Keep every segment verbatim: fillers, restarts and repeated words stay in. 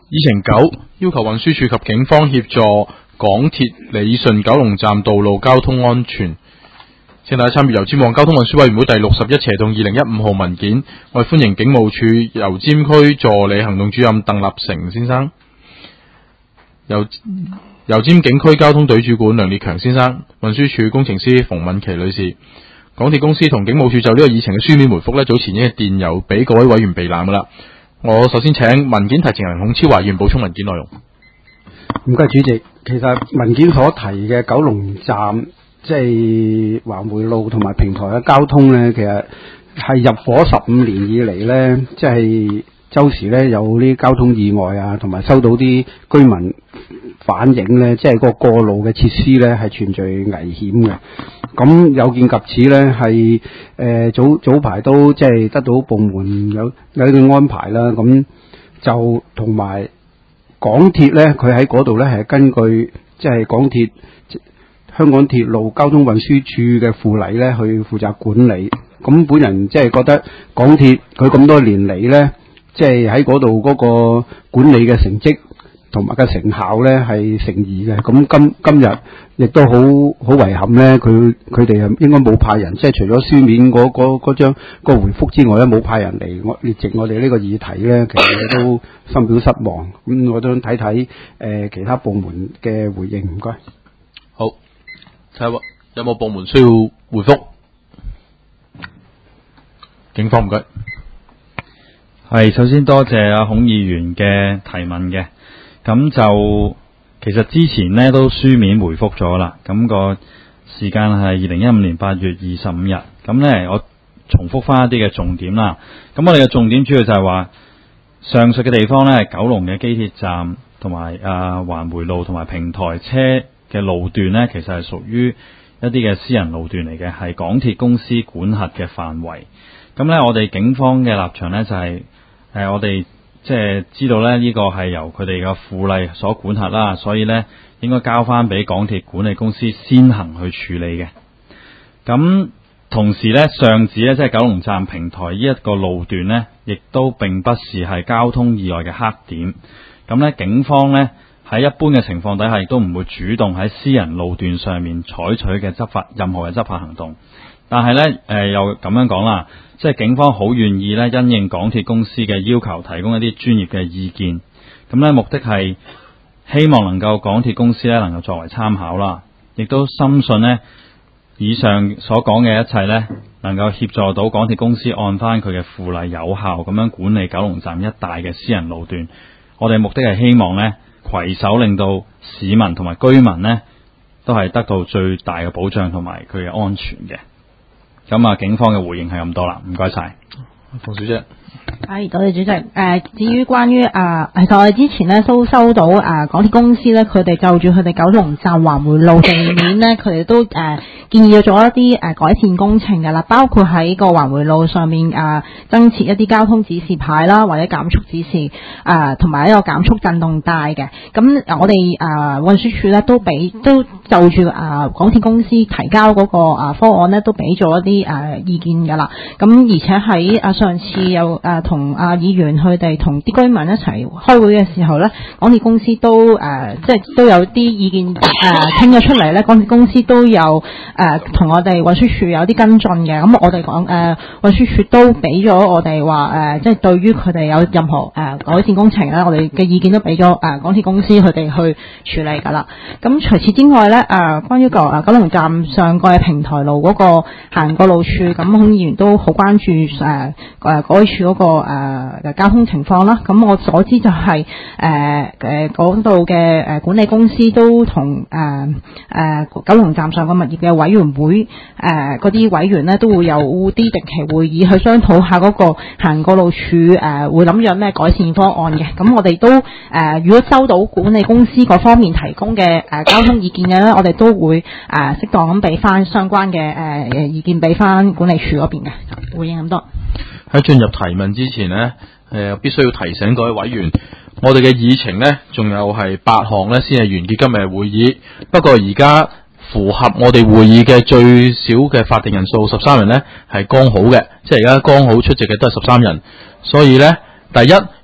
議程九，要求運輸署及警方協助港鐵理順九龍站道路交通安全。請大家參與油尖旺交通運輸委員會第六十一斜棟二零一五號文件。我哋歡迎警務處油尖區助理行動主任鄧立成先生，油油尖警區交通隊主管梁烈強先生，運輸署工程師馮敏琪女士。港鐵公司同警務處就呢個議程嘅書面回覆呢，早前已經電郵俾各位委員備覽噶啦。我首先請文件提呈人孔超華議員補充文件內容。 唔該，主席。其實文件所提嘅九龍站，即係環迴路同埋平台嘅交通呢，其實係入伙十五年以嚟呢，即係周時呢有啲交通意外啊，同埋收到啲居民反映呢，即係個過路嘅設施呢係存在危險嘅。咁有見及此呢，係誒、呃、早早排都即係得到部門有有啲安排啦。咁就同埋港鐵呢，佢喺嗰度呢係根據即係港鐵香港鐵路交通運輸處嘅附例呢去負責管理。咁本人即係覺得港鐵佢咁多年嚟呢，即係喺嗰度嗰個管理嘅成績同埋嘅成效呢係成疑嘅。咁今今日亦都好好遺憾呢，佢佢哋應該冇派人，即係除咗書面嗰嗰嗰張個回覆之外咧，冇派人嚟我列席我哋呢個議題呢，其實都深表失望。咁我都睇睇誒其他部門嘅回應，唔該。 好，睇下有冇部門需要回覆。警方唔該。 係，首先多謝阿孔議員嘅提問嘅。咁就其實之前呢都書面回覆咗啦，咁、那個時間係二零一五年八月二十五日。咁呢，我重複翻一啲嘅重點啦。咁我哋嘅重點主要就係話，上述嘅地方呢，九龍嘅機鐵站同埋啊環迴路同埋平台車嘅路段呢，其實係屬於一啲嘅私人路段嚟嘅，係港鐵公司管轄嘅範圍。咁呢，我哋警方嘅立場呢，就係、是、誒、呃、我哋。即係知道咧，呢個係由佢哋嘅附例所管轄啦，所以咧應該交翻俾港鐵管理公司先行去處理嘅。咁同時咧，上址咧即係九龍站平台呢一個路段咧，亦都並不是係交通意外嘅黑點。咁咧，警方咧喺一般嘅情況底下，亦都唔會主動喺私人路段上面採取嘅執法任何嘅執法行動。但係咧，誒、呃、又咁樣講啦。即係警方好願意咧，因應港鐵公司嘅要求，提供一啲專業嘅意見。咁咧，目的係希望能夠港鐵公司咧能夠作為參考啦，亦都深信呢以上所講嘅一切咧，能夠協助到港鐵公司按翻佢嘅附例有效咁樣管理九龍站一帶嘅私人路段。我哋目的係希望呢攜手令到市民同埋居民呢都係得到最大嘅保障同埋佢嘅安全嘅。咁啊，警方嘅回應係咁多啦，唔該晒。 馮小姐。 係，多謝主席。誒、呃，至於關於啊，其實我哋之前咧都收到啊、呃，港鐵公司咧，佢哋就住佢哋九龍站環迴路地面咧，佢哋都誒、呃、建議咗一啲誒、呃、改善工程㗎啦，包括喺個環迴路上面啊、呃，增設一啲交通指示牌啦，或者減速指示啊，同、呃、埋一個減速震動帶嘅。咁我哋啊運輸署咧都俾都就住啊、呃、港鐵公司提交嗰個啊方案咧，都俾咗一啲誒、呃、意見㗎啦。咁而且喺啊上次有誒同啊議員佢哋同啲居民一齊開會嘅時候咧，港鐵公司都誒、呃、即係都有啲意見誒傾咗出嚟咧，港鐵公司都有誒同、呃、我哋運輸署有啲跟進嘅。咁我哋講誒運輸署都俾咗我哋話誒，即係對於佢哋有任何誒、呃、改善工程咧，我哋嘅意見都俾咗誒港鐵公司佢哋去處理㗎啦。咁除此之外咧，誒、呃、關於個誒九龍站上蓋平台路嗰個行過路處，咁孔議員都好關注誒誒改處嗰個誒、呃、交通情況啦。咁我所知就係誒誒嗰度嘅誒管理公司都同誒誒九龍站上個物業嘅委員會誒嗰啲委員咧都會有啲定期會議去商討下嗰個行過路處誒、呃、會諗咗咩改善方案嘅。咁我哋都誒、呃、如果收到管理公司嗰方面提供嘅誒、呃、交通意見嘅咧，我哋都會誒適、呃、當咁俾翻相關嘅誒、呃、意見俾翻管理處嗰邊嘅。回應咁多。 喺進入提問之前呢，誒、呃、必須要提醒各位委員，我哋嘅議程呢仲有係八項呢先係完結今日嘅會議。不過而家符合我哋會議嘅最少嘅法定人數十三人呢係剛好嘅，即係而家剛好出席嘅都係十三人。所以呢，第一，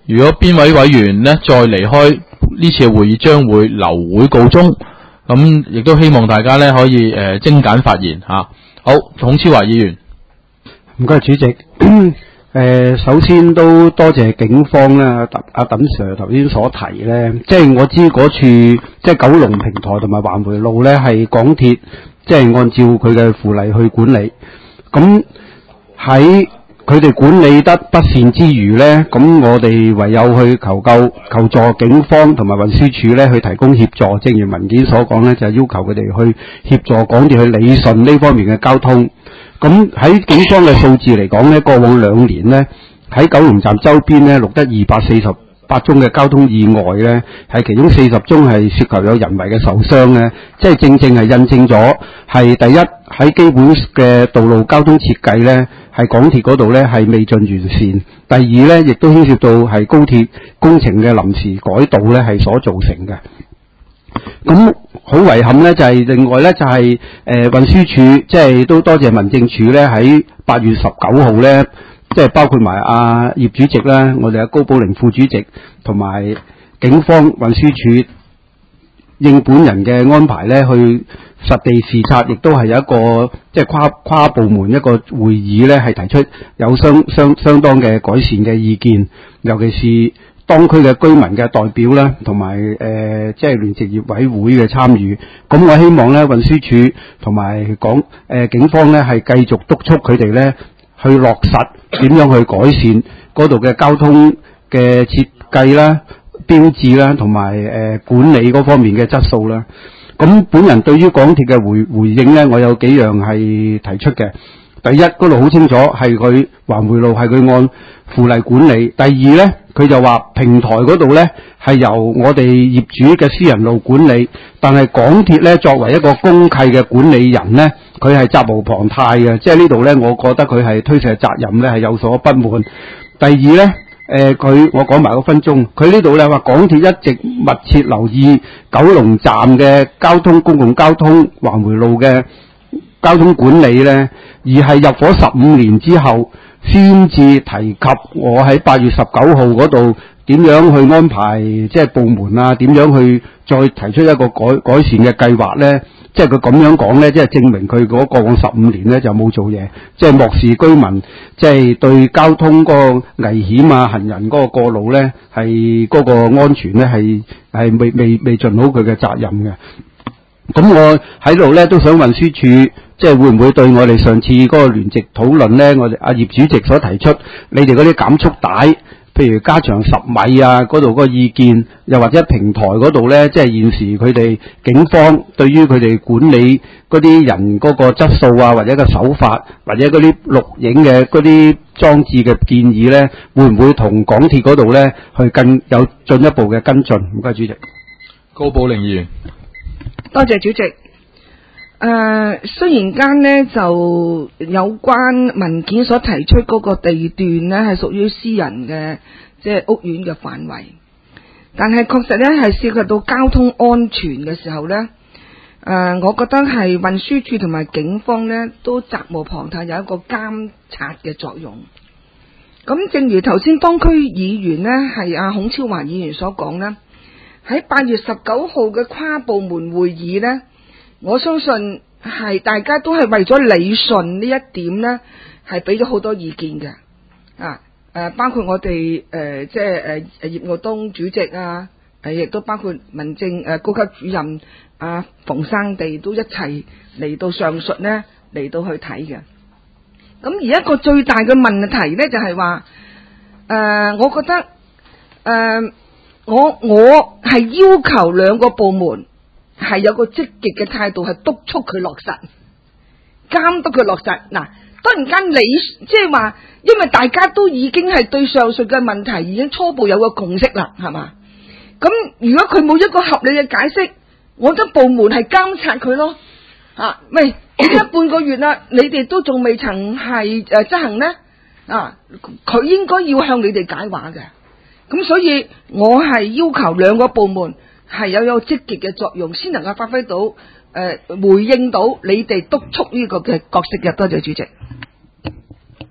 如果邊位委員呢再離開呢次嘅會議，將會留會告終。咁亦都希望大家呢可以誒、呃、精簡發言吓、啊。好，孔超華議員， 唔該主席。誒、呃，首先都多謝警方啦，阿鄧 Sir 頭先所提咧，即係我知嗰處即係九龍平台同埋環迴路咧係港鐵即係按照佢嘅附例去管理。咁喺佢哋管理得不善之餘呢，咁我哋唯有去求救、求助警方同埋運輸署呢去提供協助。正如文件所講呢，就係要求佢哋去協助港鐵去理順呢方面嘅交通。咁喺警方嘅數字嚟講呢，過往兩年呢，喺九龍站周邊呢錄得二百四十八宗嘅交通意外呢，係其中四十宗係涉及有人為嘅受傷呢，即係正正係印證咗係第一喺基本嘅道路交通設計呢，係港鐵嗰度呢係未盡完善。第二呢，亦都牽涉到係高鐵工程嘅臨時改道呢係所造成嘅。咁好遺憾呢，就係、是、另外呢，就係誒運輸署即係都多謝民政處呢喺八月十九號呢。即係包括埋阿葉主席啦，我哋阿高寶玲副主席同埋警方運輸署應本人嘅安排咧，去實地視察，亦都係有一個即係跨跨部門一個會議咧，係提出有相相相當嘅改善嘅意見，尤其是當區嘅居民嘅代表啦，同埋誒即係聯席業委會嘅參與。咁我希望咧運輸署同埋港誒警方咧係繼續督促佢哋咧。去落實點樣去改善嗰度嘅交通嘅設計啦、標誌啦，同埋誒管理嗰方面嘅質素啦。咁本人對於港鐵嘅回回應呢，我有幾樣係提出嘅。第一，嗰度好清楚係佢環迴路係佢按附例管理。第二呢，佢就話平台嗰度呢係由我哋業主嘅私人路管理，但係港鐵呢作為一個公契嘅管理人呢，佢係責無旁貸嘅。即係呢度呢，我覺得佢係推卸責任呢係有所不滿。第二呢，誒佢我講埋個分鐘，佢呢度呢話港鐵一直密切留意九龍站嘅交通公共交通環迴路嘅交通管理呢，而係入伙十五年之後先至提及我喺八月十九號嗰度點樣去安排，即係部門啊，點樣去再提出一個改改善嘅計劃呢？即係佢咁樣講呢，即係證明佢嗰過往十五年呢就冇做嘢，即係漠視居民，即係對交通嗰個危險啊、行人嗰個過路呢，係嗰個安全呢，係係未未未盡好佢嘅責任嘅。咁我喺度咧都想運輸署，即係會唔會對我哋上次嗰個聯席討論咧，我哋阿葉主席所提出，你哋嗰啲減速帶，譬如加長十米啊，嗰度嗰個意見，又或者平台嗰度咧，即係現時佢哋警方對於佢哋管理嗰啲人嗰個質素啊，或者個手法，或者嗰啲錄影嘅嗰啲裝置嘅建議咧，會唔會同港鐵嗰度咧去更有進一步嘅跟進？唔該，主席。 高寶玲議員。 多謝主席。誒、呃，雖然間呢就有關文件所提出嗰個地段呢係屬於私人嘅即係屋苑嘅範圍，但係確實呢係涉及到交通安全嘅時候呢，誒、呃，我覺得係運輸署同埋警方呢都責無旁貸，有一個監察嘅作用。咁正如頭先當區議員呢係阿孔超華議員所講呢，喺八月十九號嘅跨部門會議呢，我相信係大家都係為咗理順呢一點呢，係俾咗好多意見嘅。啊，誒，包括我哋誒、呃，即係誒誒葉傲東主席啊，誒亦都包括民政誒、呃、高級主任啊馮生地都一齊嚟到上述呢嚟到去睇嘅。咁而一個最大嘅問題呢，就係話，誒，我覺得誒。呃我我係要求兩個部門係有個積極嘅態度，係督促佢落實，監督佢落實。嗱，突然間你即係話，因為大家都已經係對上述嘅問題已經初步有個共識啦，係嘛？咁如果佢冇一個合理嘅解釋，我覺得部門係監察佢咯。啊，喂，而家半個月啦，你哋都仲未曾係誒執行呢？啊，佢應該要向你哋解話嘅。咁所以我係要求兩個部門係有有積極嘅作用，先能夠發揮到誒、呃、回應到你哋督促呢個嘅角色嘅。多謝主席。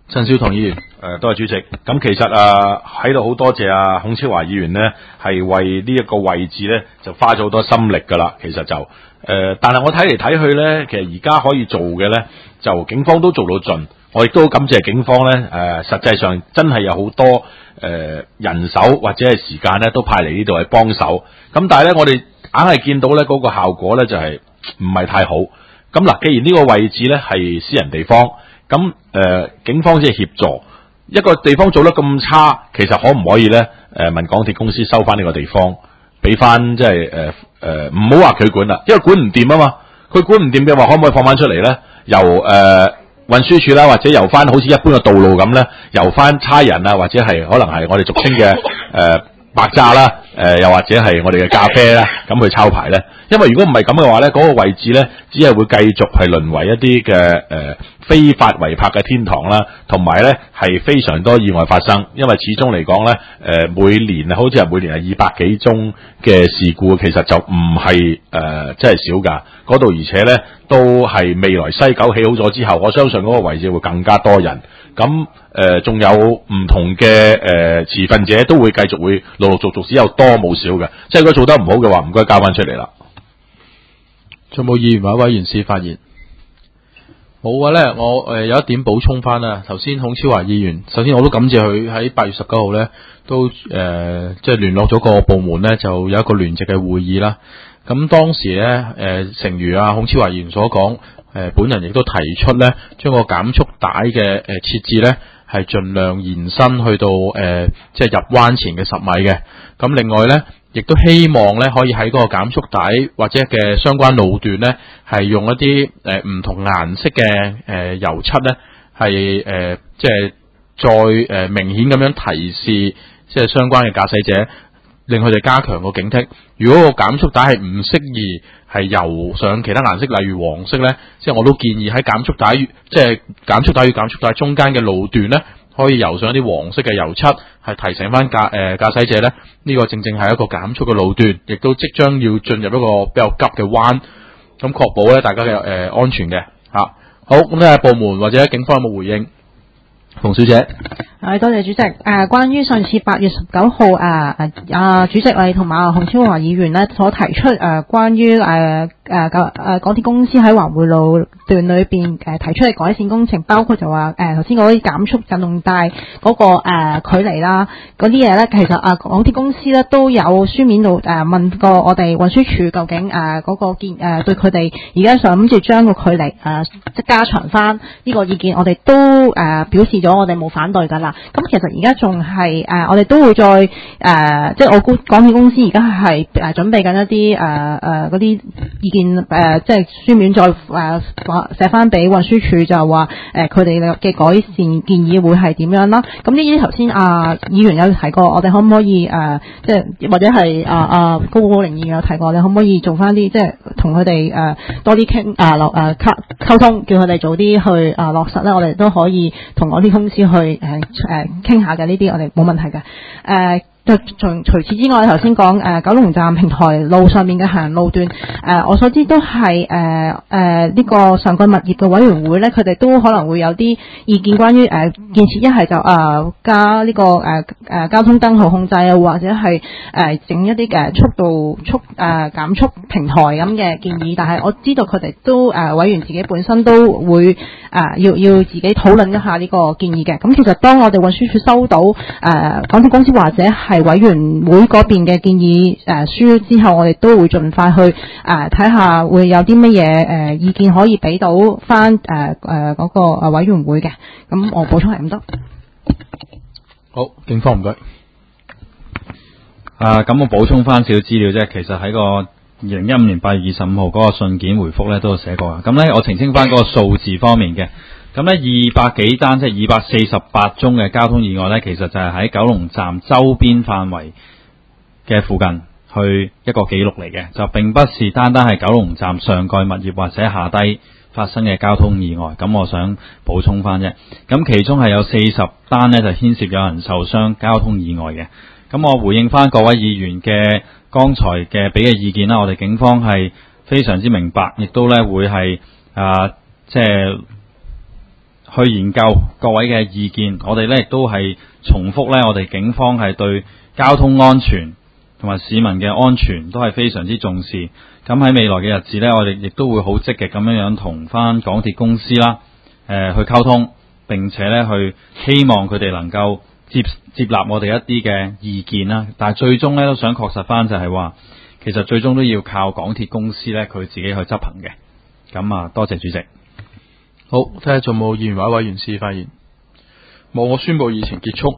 陳少棠議員。 誒，多謝主席。咁其實啊，喺度好多謝啊孔超華議員呢，係為呢一個位置呢，就花咗好多心力噶啦。其實就誒、呃，但係我睇嚟睇去呢，其實而家可以做嘅呢，就警方都做到盡。我亦都感謝警方呢，誒、呃，實際上真係有好多誒、呃、人手或者係時間呢，都派嚟呢度去幫手。咁但係呢，我哋硬係見到呢嗰、那個效果呢，就係唔係太好。咁嗱，既然呢個位置呢係私人地方，咁誒、呃、警方即係協助。一個地方做得咁差，其實可唔可以咧？誒、呃，問港鐵公司收翻呢個地方，俾翻即係誒誒，唔好話佢管啦，因為管唔掂啊嘛。佢管唔掂嘅話，可唔可以放翻出嚟咧？由誒運輸署啦，或者由翻好似一般嘅道路咁咧，由翻差人啊，或者係可能係我哋俗稱嘅誒、呃、白炸啦，誒、呃、又或者係我哋嘅咖啡啦，咁去抄牌咧。因為如果唔係咁嘅話咧，嗰、那個位置咧，只係會繼續係淪為一啲嘅誒非法違泊嘅天堂啦，同埋咧係非常多意外發生。因為始終嚟講咧，誒、呃、每年好似係每年係二百幾宗嘅事故，其實就唔係誒即係少㗎。嗰度而且咧都係未來西九起好咗之後，我相信嗰個位置會更加多人。咁誒仲有唔同嘅誒、呃、持份者都會繼續會陸陸續續只有多冇少嘅。即係如果做得唔好嘅話，唔該交翻出嚟啦。 仲冇議員或者委員士發言？冇嘅咧，我誒、呃、有一點補充翻啦。頭先孔超華議員，首先我都感謝佢喺八月十九號咧都誒即係聯絡咗個部門咧，就有一個聯席嘅會議啦。咁當時咧誒、呃，誠如啊孔超華議員所講，誒、呃、本人亦都提出咧，將個減速帶嘅誒設置咧係盡量延伸去到誒即係入彎前嘅十米嘅。咁另外咧，亦都希望咧可以喺嗰個減速帶或者嘅相關路段咧，係用一啲誒唔同顏色嘅誒、呃、油漆咧，係誒即係再誒、呃、明顯咁樣提示即係相關嘅駕駛者，令佢哋加強個警惕。如果個減速帶係唔適宜係油上其他顏色，例如黃色咧，即係我都建議喺減速帶即係減速帶與減速帶中間嘅路段咧，可以油上一啲黃色嘅油漆，係提醒翻駕誒駕駛者咧，呢、這個正正係一個減速嘅路段，亦都即將要進入一個比較急嘅彎，咁確保咧大家嘅誒、呃、安全嘅吓、啊。好，咁咧部門或者警方有冇回應？馮小姐。 誒，多謝主席。誒、呃，關於上次八月十九號誒誒啊主席你同埋阿洪超華議員咧所提出誒、呃、關於誒誒誒港鐵公司喺環匯路段裏邊誒、呃、提出嘅改善工程，包括就話誒頭先嗰啲減速震動帶嗰、那個誒、呃、距離啦，嗰啲嘢咧，其實啊港鐵公司咧都有書面度誒、呃、問過我哋運輸署究竟誒嗰、呃那個建誒、呃、對佢哋而家想諗住將個距離誒即加長翻呢個意見，我哋都誒、呃、表示咗我哋冇反對㗎啦。咁其實而家仲係誒，我哋都會再誒、呃，即係我估港鐵公司而家係誒準備緊一啲誒誒嗰啲意見誒、呃，即係書面再誒寫翻俾運輸署，就話誒佢哋嘅改善建議會係點樣啦。咁呢啲頭先啊議員有提過，我哋可唔可以誒、呃，即係或者係啊啊高高齡議員有提過，你可唔可以做翻啲即係同佢哋誒多啲傾啊落誒溝溝通，叫佢哋早啲去啊落實咧，我哋都可以同港鐵公司去誒誒。呃傾下嘅呢啲我哋冇問題嘅，誒、呃，除除此之外，頭先講誒九龍站平台路上面嘅行人路段，誒、呃，我所知都係誒誒呢個上蓋物業嘅委員會咧，佢哋都可能會有啲意見關於誒、呃、建設，一係就誒、呃、加呢、這個誒誒、呃、交通燈號控制啊，或者係誒整一啲嘅速度速誒減、呃、速平台咁嘅建議，但係我知道佢哋都誒、呃、委員自己本身都會誒、呃、要要自己討論一下呢個建議嘅。咁其實當我哋運輸署收到誒、呃、港鐵公司或者係委員會嗰邊嘅建議誒、呃、書之後，我哋都會盡快去誒睇下會有啲乜嘢誒意見可以俾到翻誒誒嗰個誒委員會嘅。咁我補充係咁多。 好，警方唔該。 啊，咁我補充翻少少資料啫。其實喺個二零一五年八月二十五號嗰個信件回覆咧都有寫過。咁咧我澄清翻嗰個數字方面嘅。咁咧二百幾單即係二百四十八宗嘅交通意外咧，其實就係喺九龍站周邊範圍嘅附近去一個記錄嚟嘅，就並不是單單係九龍站上蓋物業或者下低發生嘅交通意外。咁我想補充翻啫。咁其中係有四十單咧就牽涉有人受傷交通意外嘅。咁我回應翻各位議員嘅剛才嘅俾嘅意見啦，我哋警方係非常之明白，亦都咧會係啊即係。 去研究各位嘅意見，我哋咧亦都係重複咧，我哋警方係對交通安全同埋市民嘅安全都係非常之重視。咁喺未來嘅日子咧，我哋亦都會好積極咁樣樣同翻港鐵公司啦，誒、呃、去溝通，並且咧去希望佢哋能夠接接納我哋一啲嘅意見啦。但係最終咧都想確實翻就係話，其實最終都要靠港鐵公司咧佢自己去執行嘅。咁啊，多謝主席。 好，睇下仲冇議員或者委員士發言。冇，我宣布議程結束。